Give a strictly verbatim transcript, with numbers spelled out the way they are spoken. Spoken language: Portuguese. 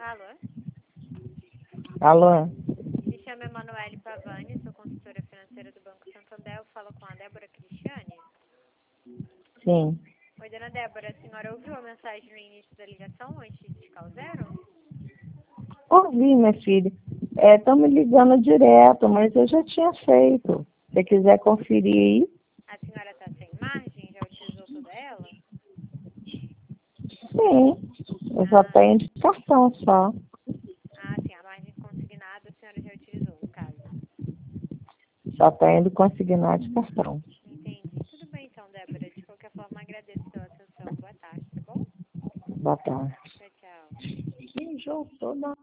Alô? Alô? Me chamo Emanuele Pavani, sou consultora financeira do Banco Santander. Eu falo com a Débora Cristiane. Sim. Oi, dona Débora, a senhora ouviu a mensagem no início da ligação antes de discar o zero? Ouvi, minha filha. Estão me ligando direto, mas eu já tinha feito. Se você quiser conferir aí. A senhora está sem margem? Já utilizou toda ela? Sim. Eu só Ah, tenho de cartão só. ah, sim, a margem consignada a senhora já utilizou, no caso. Só tenho de consignar de cartão. Entendi. Tudo bem então, Débora. De qualquer forma, agradeço pela atenção. Boa tarde, tá bom? Boa tarde. Tchau, tchau. Que jogo todo.